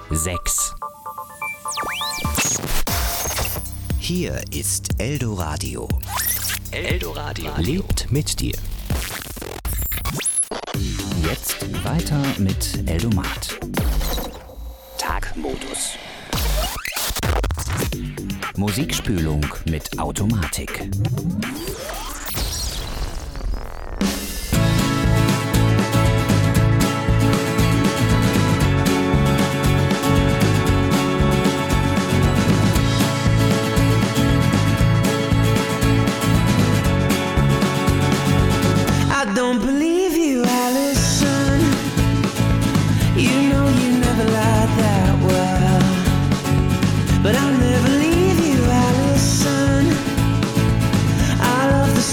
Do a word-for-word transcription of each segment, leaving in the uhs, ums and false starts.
sechs. Hier ist Eldoradio. Eldoradio lebt mit dir. Jetzt weiter mit Eldomat. Tagmodus. Musikspülung mit Automatik. Don't believe you, Allison. You know you never lied that well. But I'll never leave you, Allison. I love the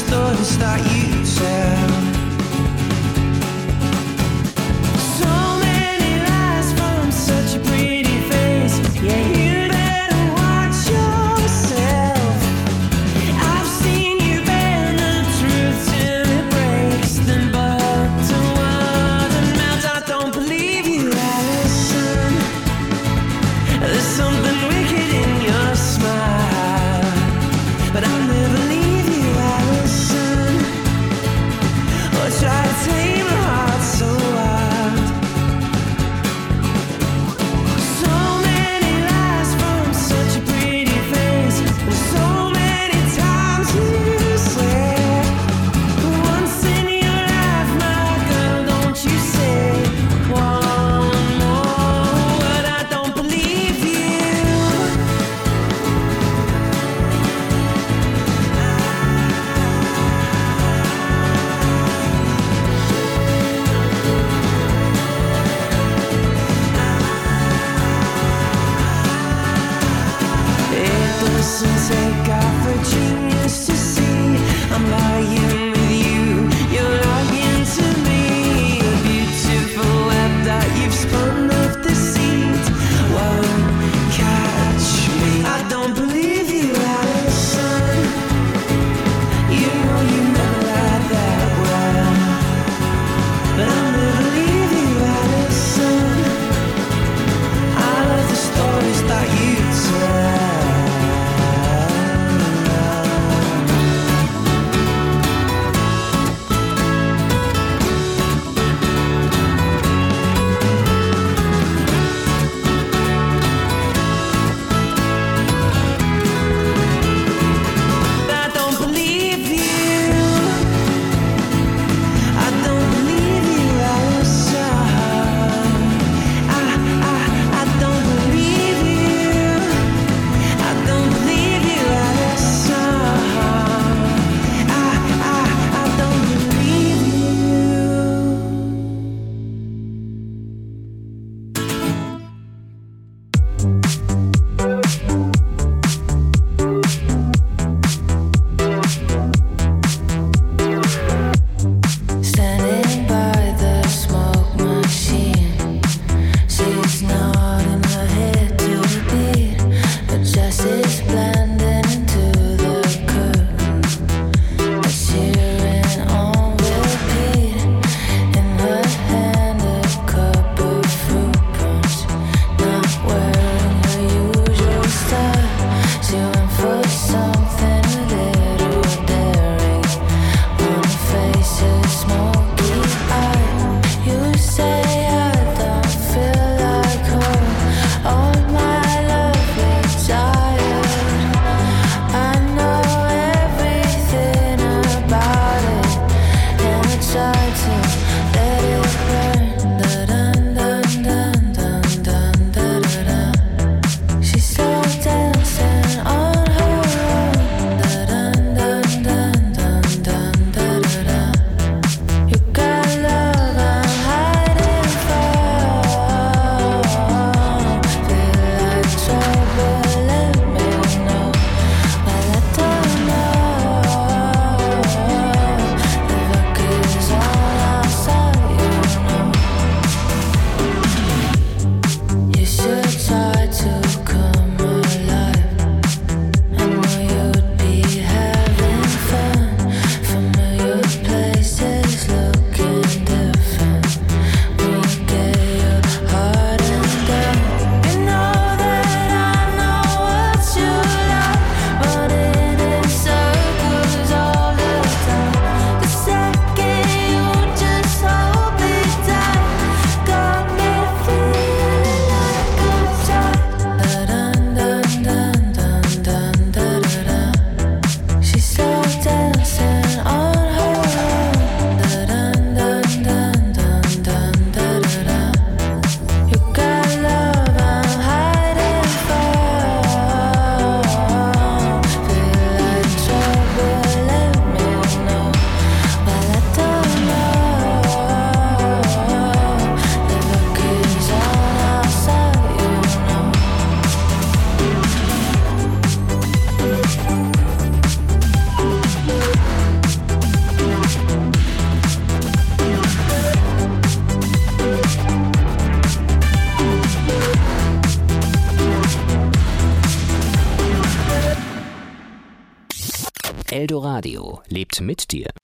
Eldoradio lebt mit dir.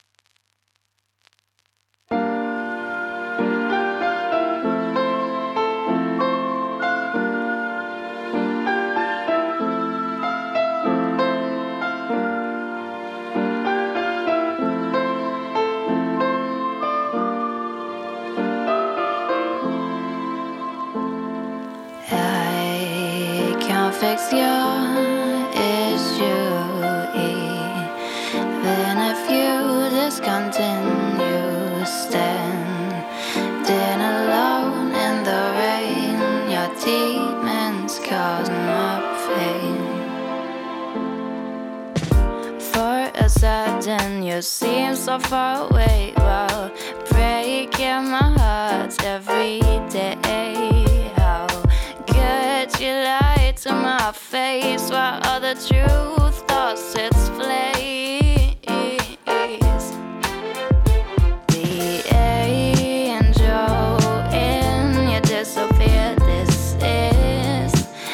Fix your issue, even if you discontinue, standing alone in the rain, your demons cause more pain. For a sudden you seem so far away, while breaking my heart every day. How could you lie to my face while all the truth lost its place? The angel in you disappeared. This is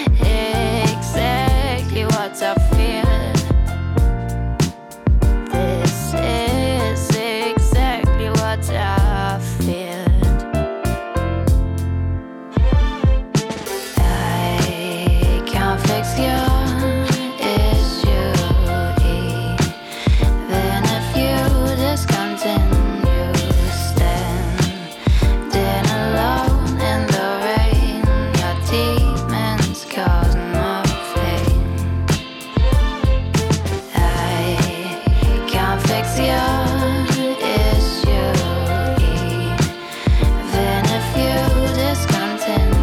exactly what I feared. This is exactly what I feared. Fix your issue, even if you discontinue, standing alone in the rain, your demons cause more pain. I can't fix your issue, even if you discontinue.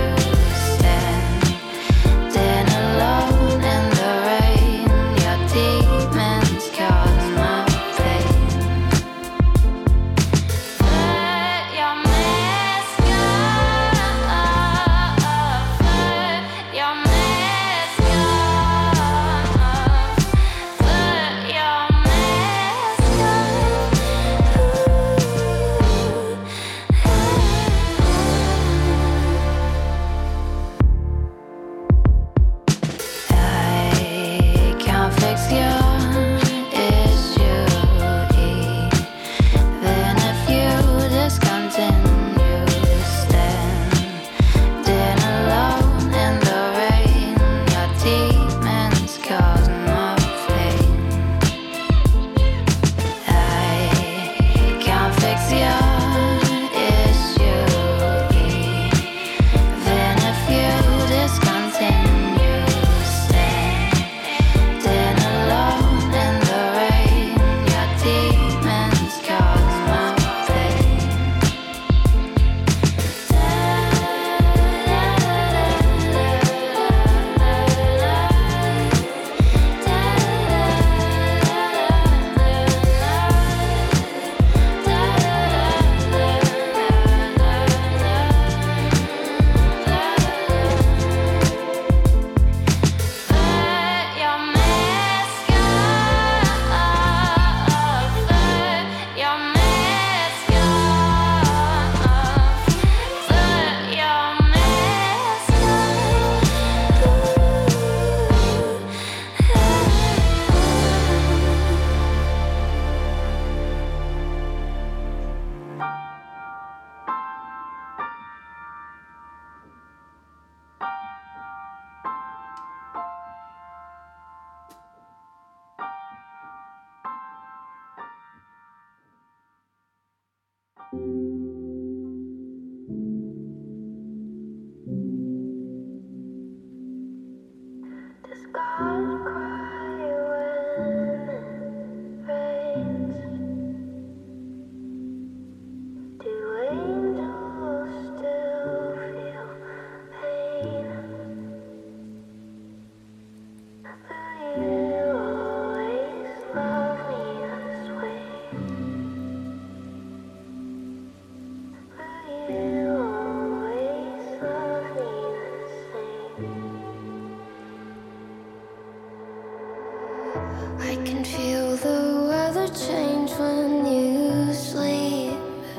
I can feel the weather change when you sleep.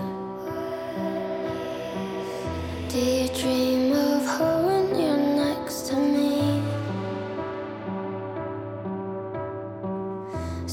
Do you dream of her when you're next to me?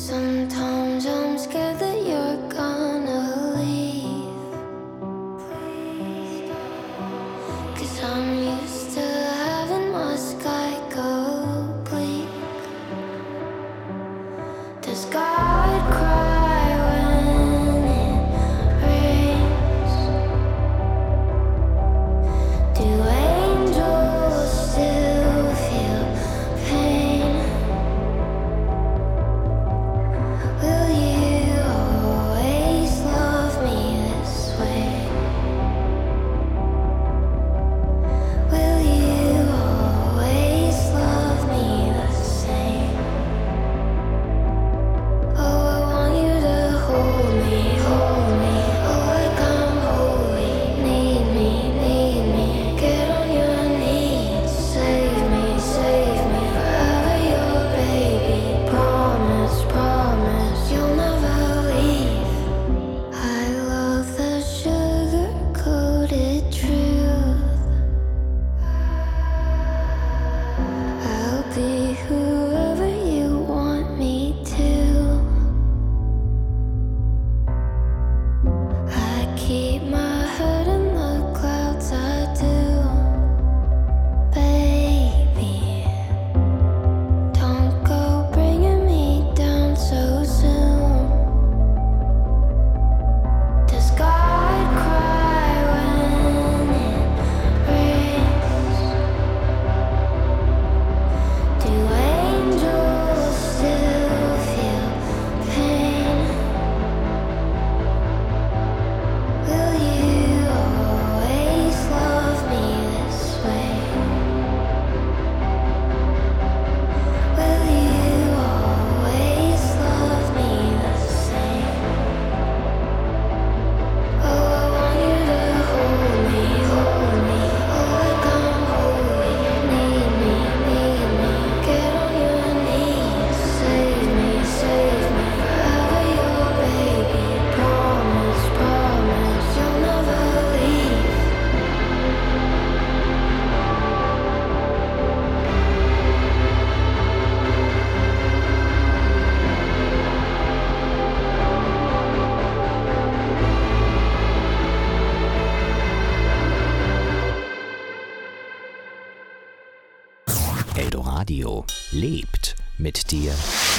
Eldoradio lebt mit dir.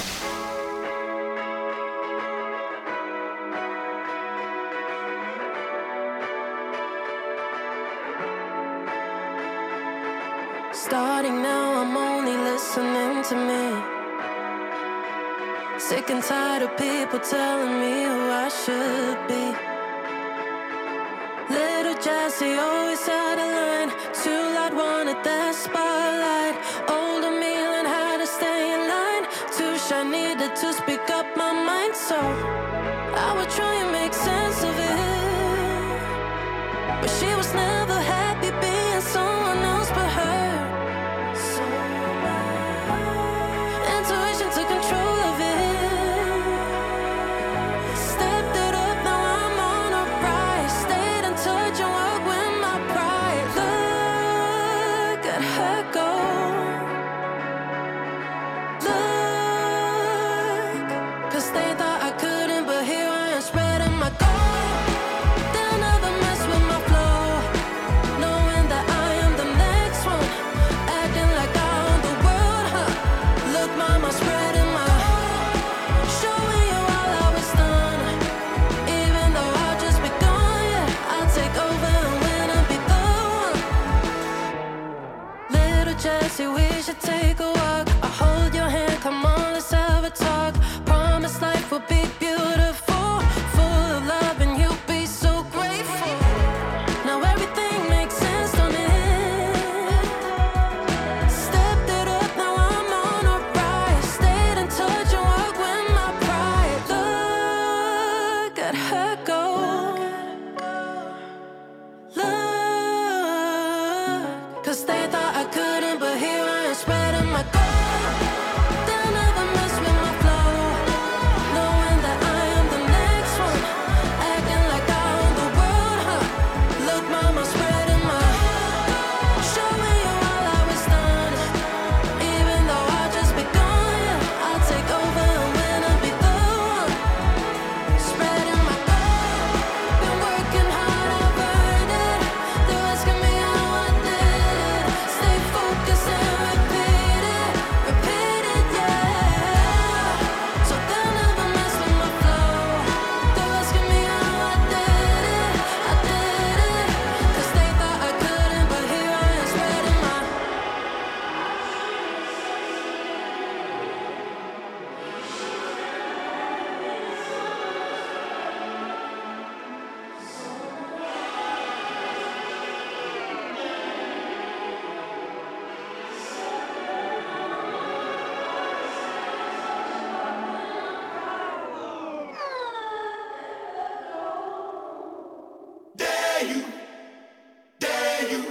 Starting now, I'm only listening to me. Sick and tired of people telling me who I should be. Little Jessie always had a line. Too loud, wanted that spotlight. Older me learned how to stay in line. Too shy, needed to speak up my mind. So I would try and make sense of it, but she was never happy being someone else but her. So intuition took control of it. Stepped it up, now I'm on a rise. Stayed in touch and worked with my pride. Look at her go. Look, 'cause they thought I couldn't, but here I am spreading my gold. They'll never mess with my flow, knowing that I am the next one. Acting like I own the world, huh? Look, mama, spreading my showing you all how it's done. Even though I've just begun, yeah, I'll take over and win and be the one. Little Jessie, we should take a walk. I'll hold your hand, come on, let's have a talk. Promise life will be beautiful, full of love, and you'll be so grateful. Now everything makes sense, don't it? Stepped it up, now I'm on a rise. Stayed in touch and worked with my pride. Look at her go. Look, 'cause they thought I couldn't, but here I am spreading my gold. They'll never mess with my flow, knowing that I am the next one. Acting like I own the world, huh? Look, mama, spreading my showing you all how it's done. Even though I just begun, yeah, I'll take over and win and be the one. Spreading my gold, been working hard, I've earned it. They're asking me how I did it. Stay focused and repeat it, repeat it, yeah. So they'll never mess with my flow. They're asking me how I did it, I did it. 'Cause they thought I couldn't, but here I am spreading my. Dare you, dare you,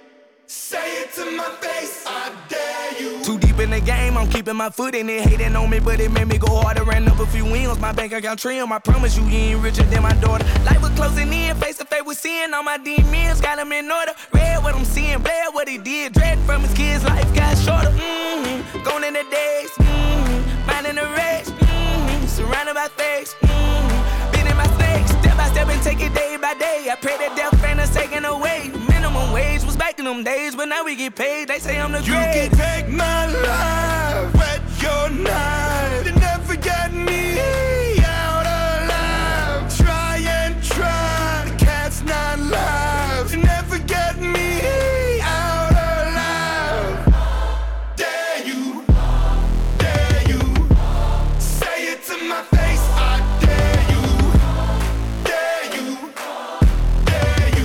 say it to my face, I dare you. Too deep in the game, I'm keeping my foot in it. Hating on me, but it made me go harder. Ran up a few wins, my bank account trim. I promise you, you ain't richer than my daughter. Life was closing in, face to face with sin. All my demons got them in order. Read what I'm seeing, bled what he did. Dread from his kids, life got shorter. Mm-hmm. Gone in the days, mm-hmm. Minding the race, mm-hmm. Surrounded by fakes, mm-hmm. Been in my snakes, step by step and take it day by day. I pray that death ain't us taken away. Minimum wage was back in them days, but now we get paid. They say I'm the You great. can take my life, wet your knife, you never get me out alive. Try and try, the cat's not live, you never get me out alive. Dare you, dare you, say it to my face, I dare you, dare you, dare you,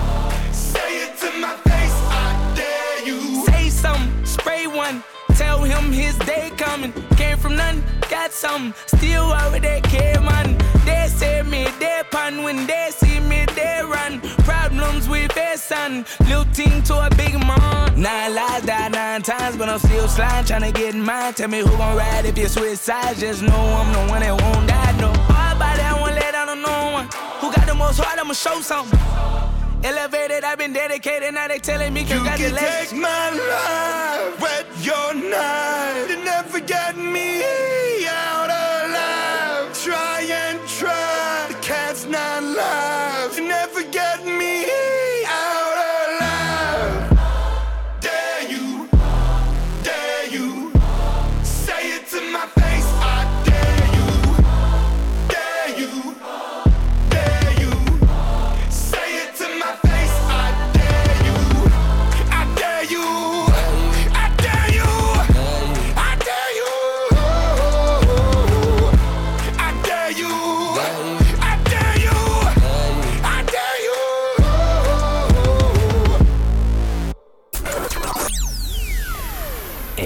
say it to my face, I dare you. Say something, spray one. Tell him his day coming. Came from nothing, got something. Still already care, man. They say me, they pun. When they see me, they run. Problems with their son. Little team to a big mom. Nine lives, died nine times, but I'm still sliding, trying to get mine. Tell me who gon' ride if you switch sides. Just know I'm the one that won't die, no. All about it, I won't let down on no one. Who got the most heart, I'ma show something. Elevated, I've been dedicated, now they telling me You can congratulations. take my life, wet your knife, you never get me out alive. Try and try, the cat's not live, you never get me out alive. Dare you, dare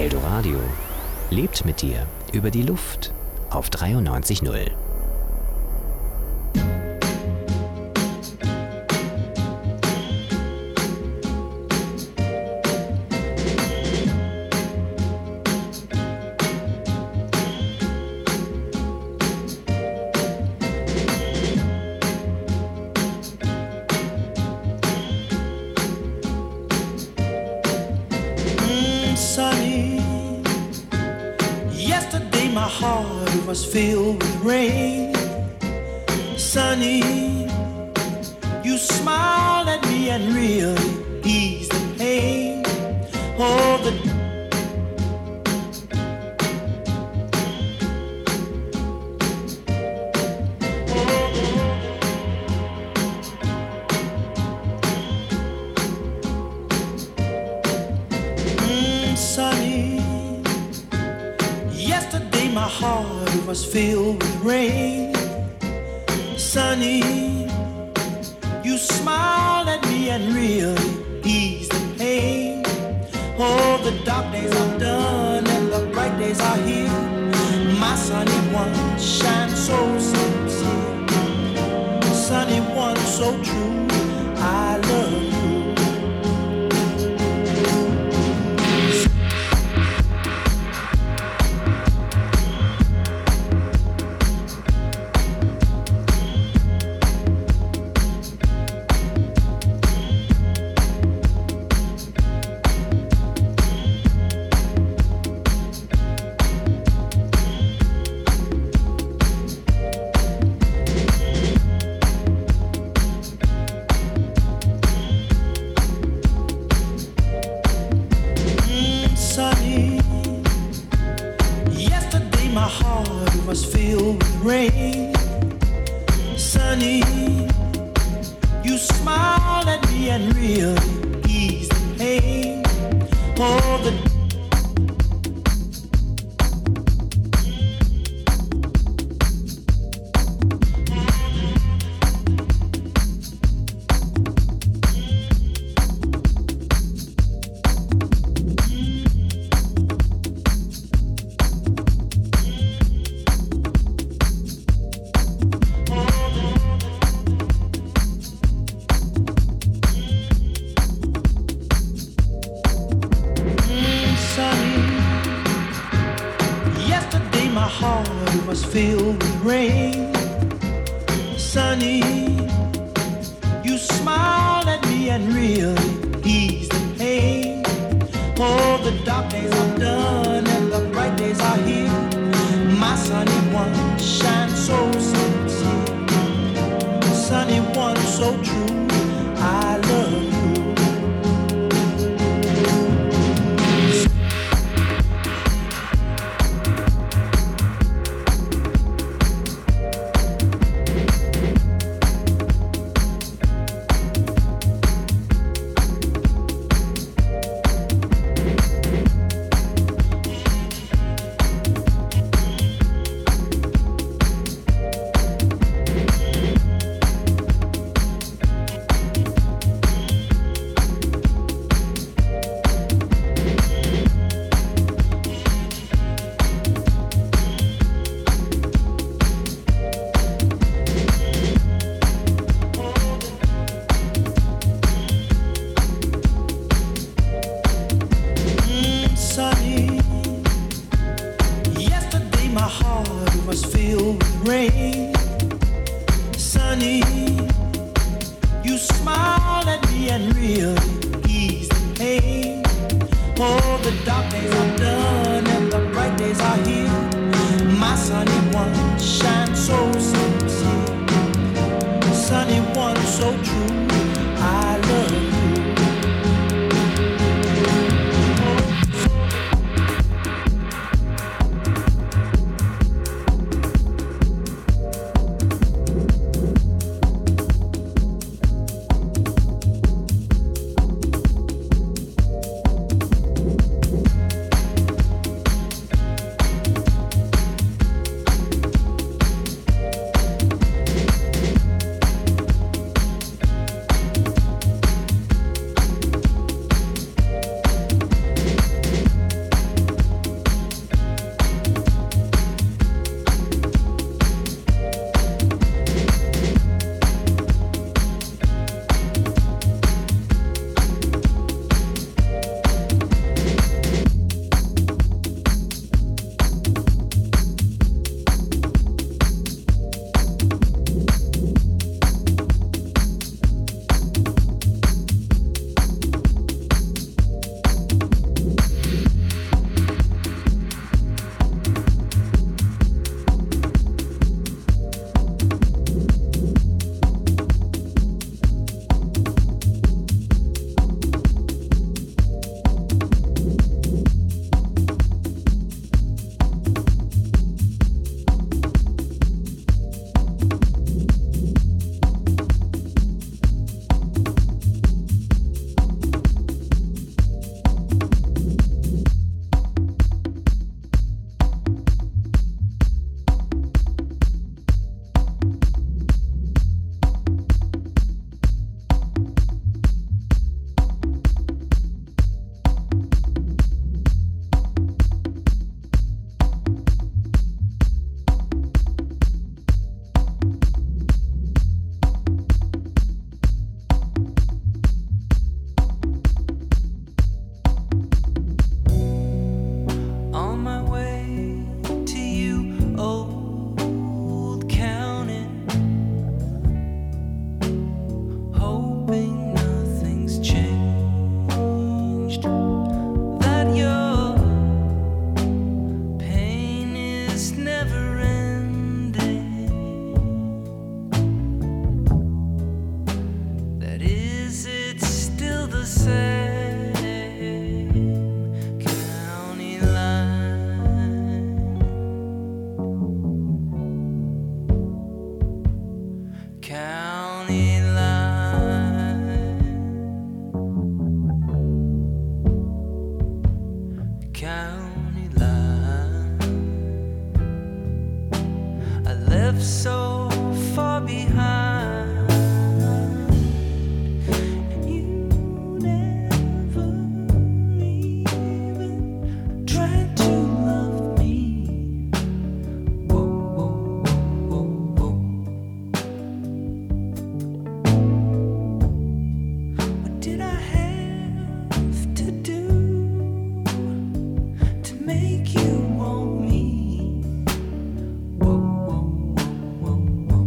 Eldoradio lebt mit dir über die Luft auf dreiundneunzig Komma null. Was filled with rain. Sunny, you smiled at me and really eased the pain. Oh, the mm, Sunny, yesterday my heart was filled with rain. Sunny, you smiled at me and really eased the pain. Oh, the dark days are done and the bright days are here. My sunny one shines so sincere. Sunny one so true, I love you. county line. I left so far behind, and you never even tried to love me. Whoa, whoa, whoa, whoa, whoa. What did I have to do to make you want me? Whoa, whoa, whoa, whoa,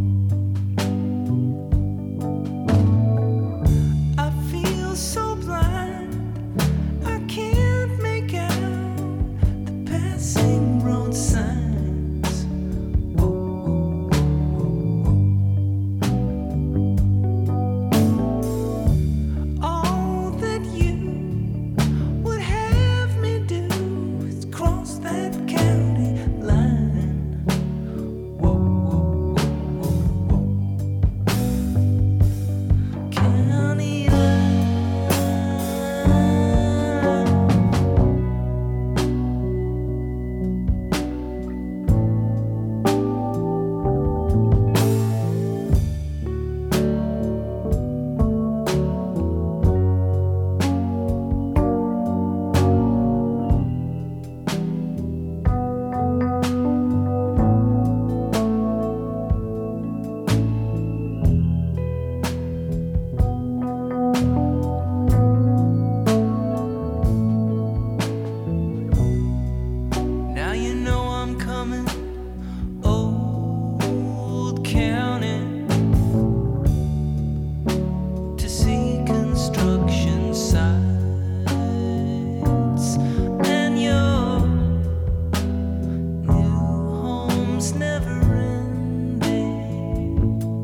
whoa. I feel so blind, I can't make out the passing road signs. Whoa, whoa, whoa, whoa. All that you would have me do is cross that county line. Whoa, whoa, whoa, whoa, whoa. County line. Now you know I'm coming, Old County, to see construction sites, and your new home's never ending.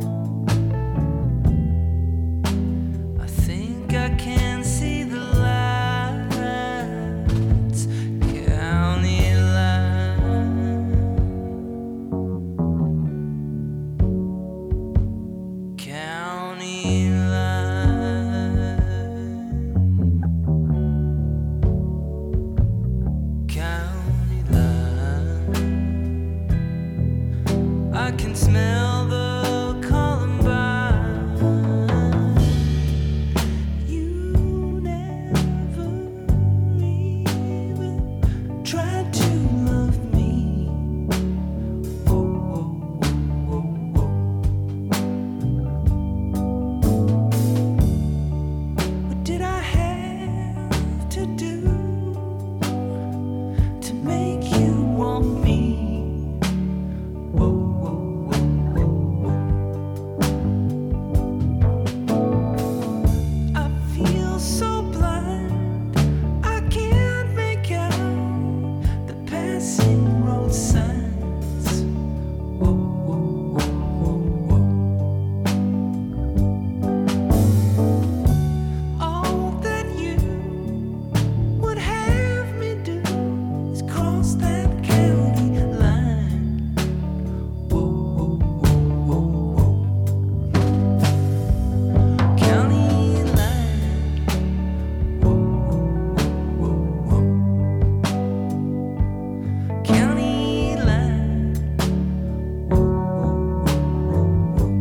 I think I can see the lights, county line, county line, county line. I can smell the Columbine. You never even tried to love me. Whoa, whoa, whoa, whoa, whoa. What did I have to do to make you want me? Whoa, whoa, whoa, whoa, whoa. I feel so blind, I can't make out the passing road signs. Whoa, whoa, whoa, whoa, whoa. All that you would have me do is cross that county line. Whoa, whoa, whoa, whoa, whoa. County line. Whoa, whoa, whoa, whoa. County line. Whoa, whoa, whoa, whoa.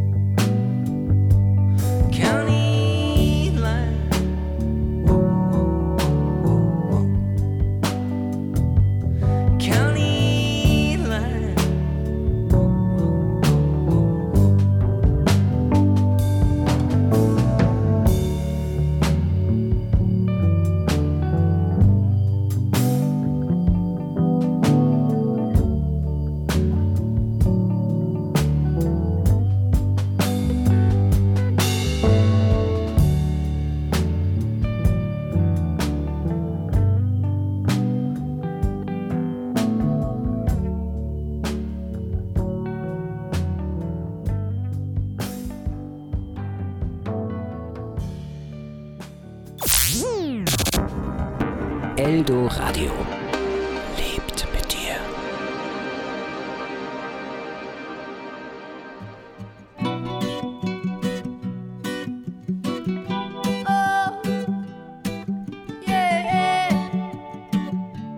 County line. Whoa, whoa, whoa, whoa. County line. Whoa, whoa, whoa, whoa. Eldo Radio lebt mit dir. Oh, yeah, yeah.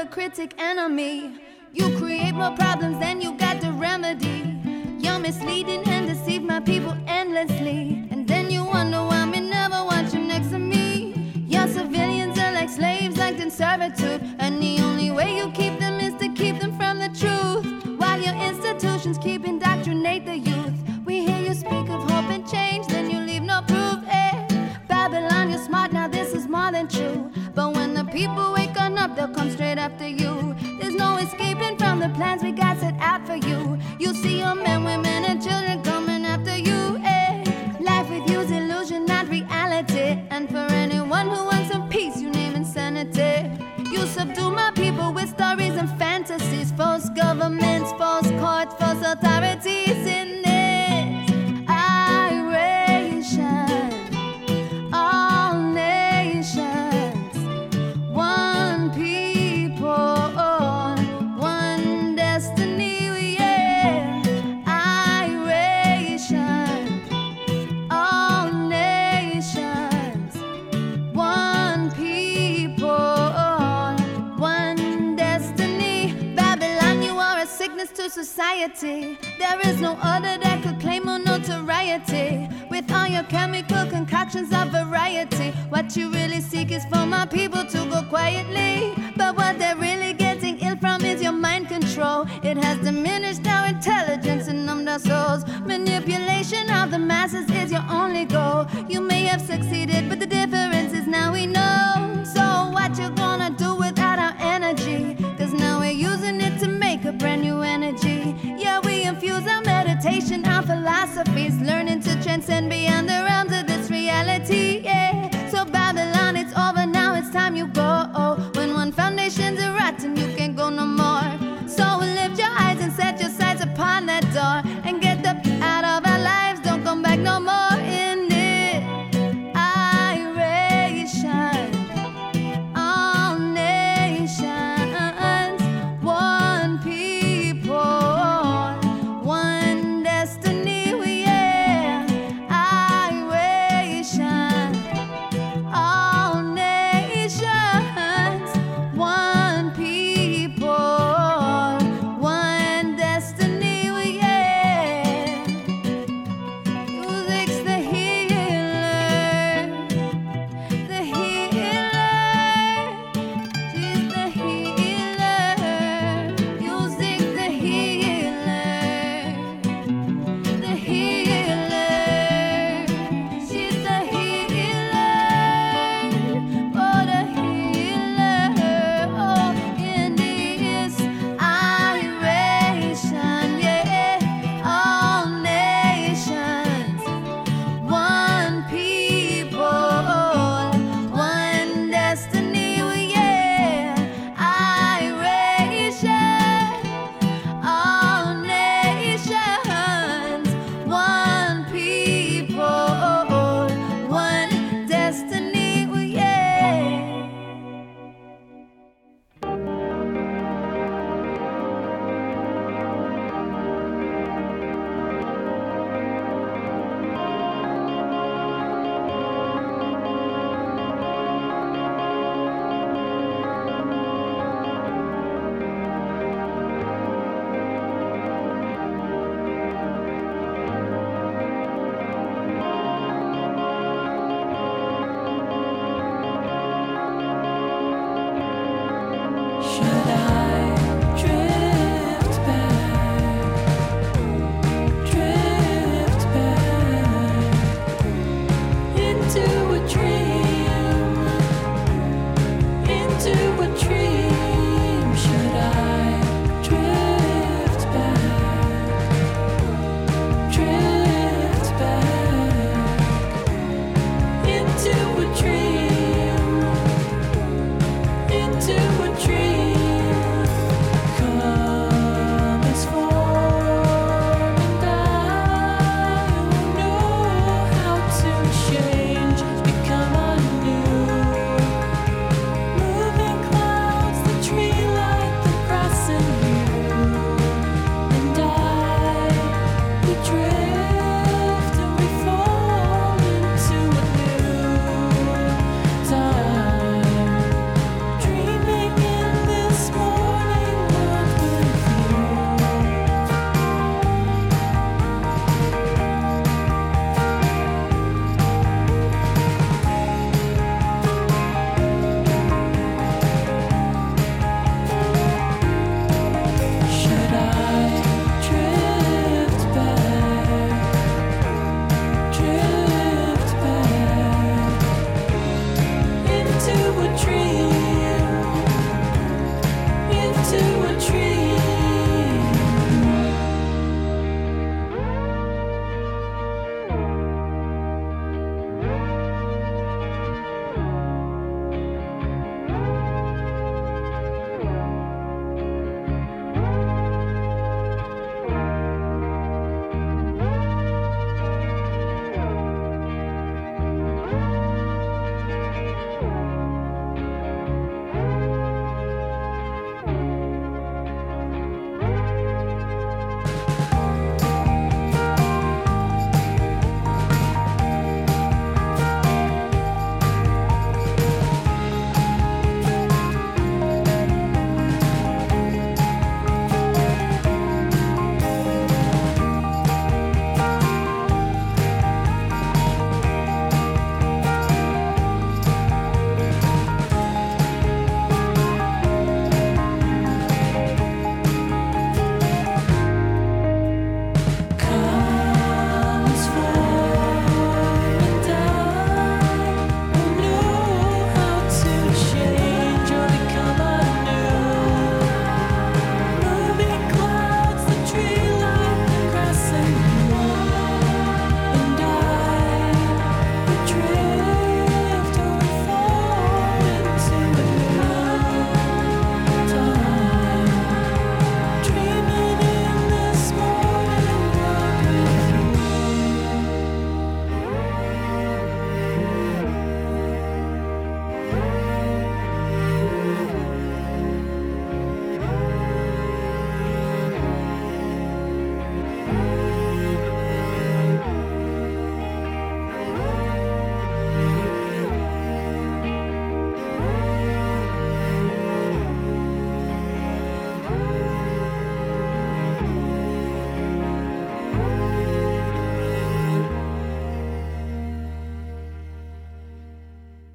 critic enemy. You create more problems than you got the remedy. You're misleading and deceive my people endlessly. And then you wonder why me never want you next to me. Your civilians are like slaves, locked in servitude. And the only way you keep them is to keep them from the truth. While your institutions keep indoctrinate the youth. We hear you speak of hope and change, then you leave no proof, eh? Babylon, you're smart, now this is more than true. But when the people wake on up, they'll come straight after you. There's no escaping from the plans we got set out for you. You see your men, women, and children coming after you, eh? Life with you's illusion, not reality. And for anyone who wants some peace, you name insanity. You subdue my people with stories and fantasies. False governments, false courts, false authorities in this iration. All nations, one people, one destiny, yeah. Iration. All nations, one people, one destiny. Babylon, you are a sickness to society. There is no other that could claim more notoriety. With all your chemical concoctions of variety, what you really seek is for my people to go quietly. But what they're really getting ill from is your mind control. It has diminished our intelligence and numbed our souls. Manipulation of the masses is your only goal. You may have succeeded, but the difference is now we know. So what you gonna do without our energy? Cause now we're using it to make a brand new energy. Yeah, we infuse our meditation, our philosophies, learning to transcend beyond the realms of this reality, yeah. So Babylon, it's over now, it's time you go. When one foundation's a rotten, you can't go no more. So lift your eyes and set your sights upon that door. And get the f- out of our lives, don't come back no more in it. Iration. All nations, one people, one destiny, yeah.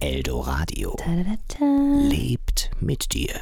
Eldoradio lebt mit dir.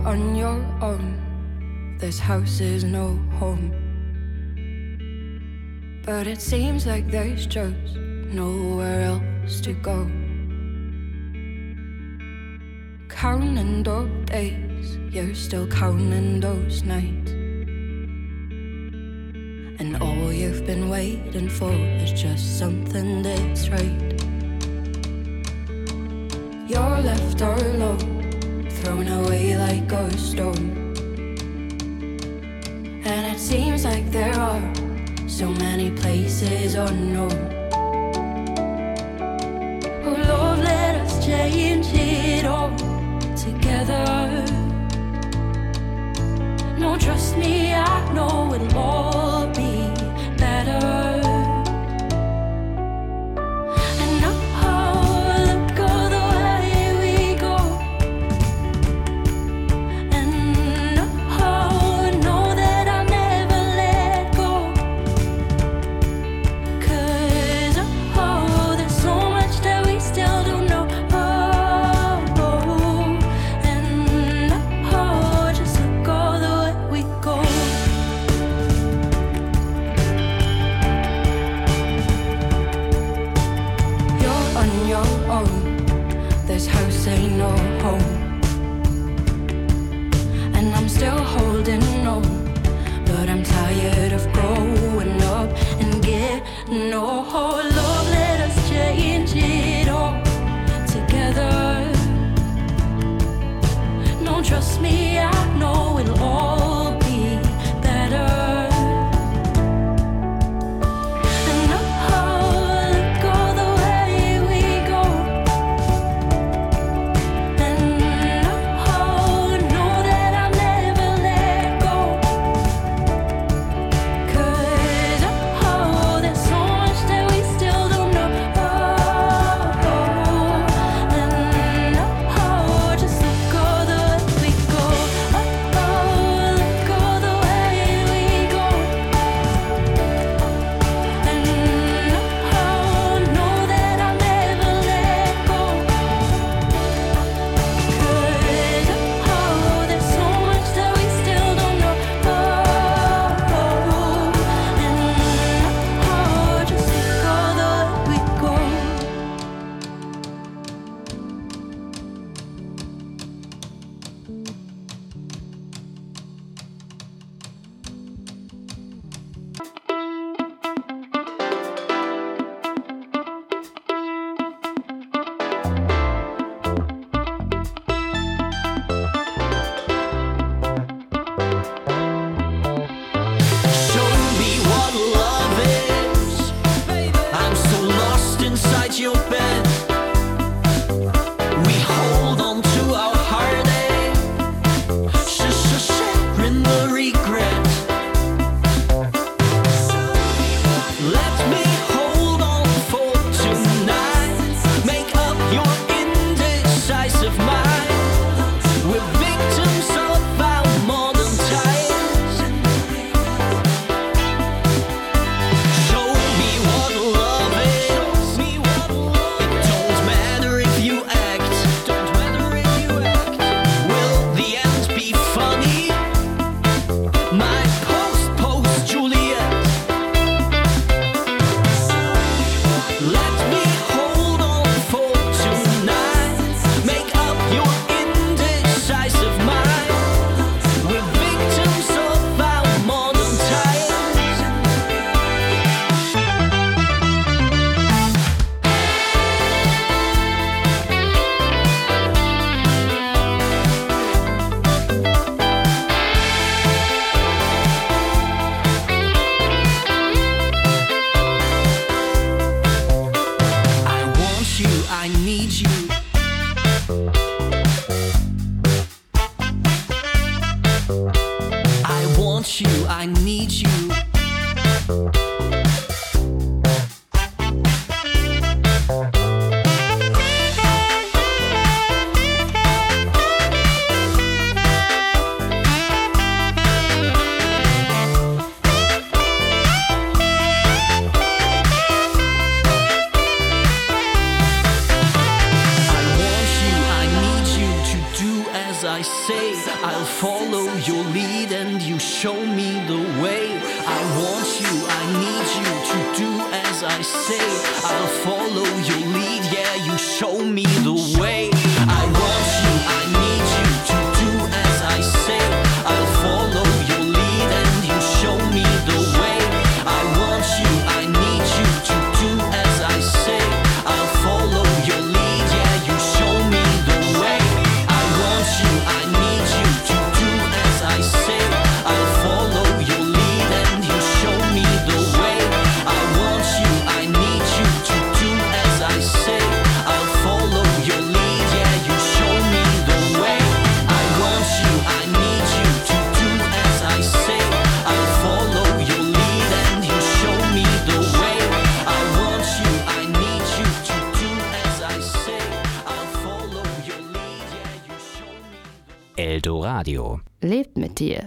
on your own. This house is no home. But it seems like there's just nowhere else to go. Counting those days, you're still counting those nights. And all you've been waiting for is just something that's right. You're left all alone, thrown away like a stone. And it seems like there are so many places unknown. Oh Lord, let us change it all together. No, trust me, I know it'll all be better. I say. I'll follow your lead and you show me the way. I want you, I need you to do as I say. I'll follow your lead, yeah, you show me the way. I want you, I need you to do as I say. I'll follow your lead and you show me the way. I want you, I need you to do as I say. I'll follow your lead, yeah, you show me the way. I want you, I need you to do as I say. I'll follow your lead and you show me the way. I want you, I need you to do as I say. I'll follow your lead, yeah, you show me the way. I want you, I need you to do as I say. I'll follow your lead and you show me the way. I want you, I need you to do as I say. I'll follow your lead, yeah, you show me the way. Eldoradio. Lebt mit dir.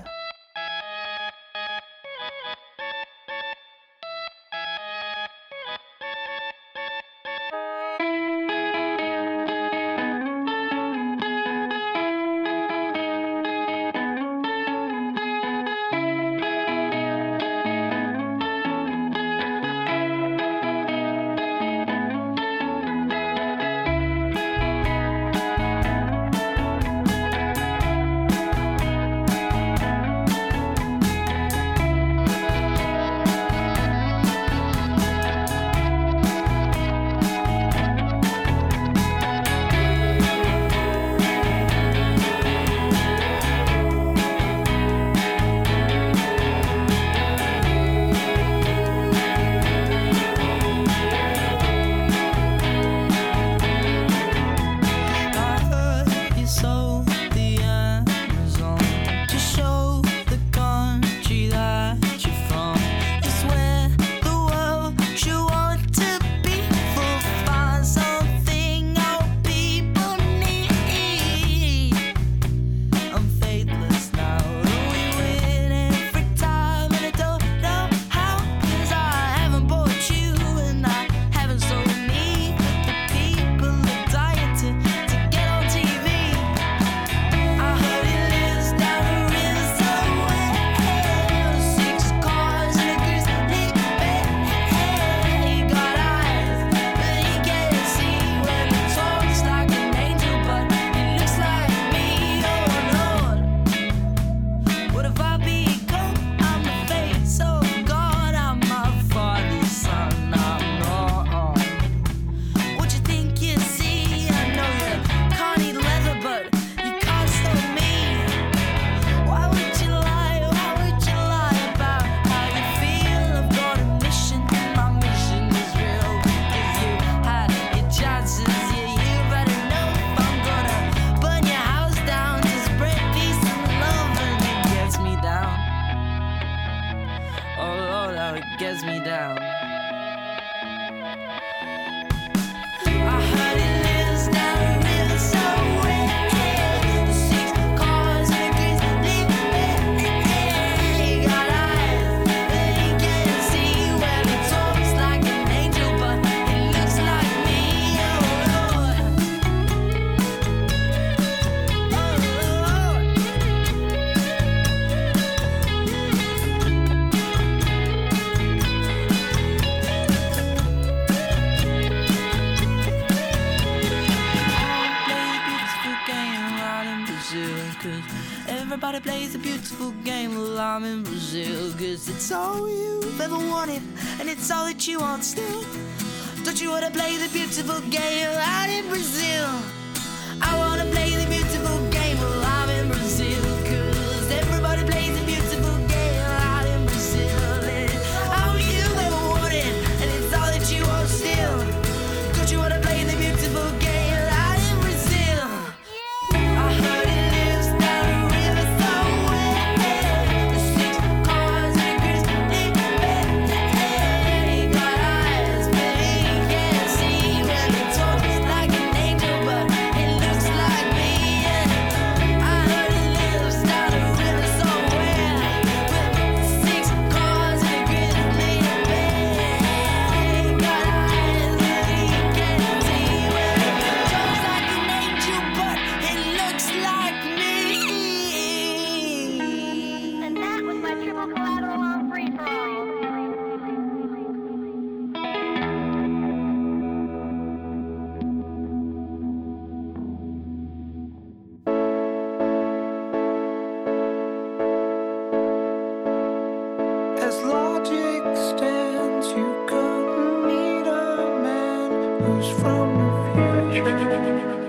Everybody plays a beautiful game while I'm in Brazil. Cause it's all you've ever wanted, and it's all that you want still. Don't you wanna play the beautiful game out in Brazil? I wanna play the beautiful game while I'm in Brazil. Cause everybody plays a beautiful game out in Brazil. And it's all you've ever wanted, and it's all that you want still. Don't you wanna play the beautiful game out in Brazil? I heard it lives down a river somewhere. The six cars and a grizzly bear. He got eyes, but he can't see. Well, he talks like an angel, but he looks like me. from the future.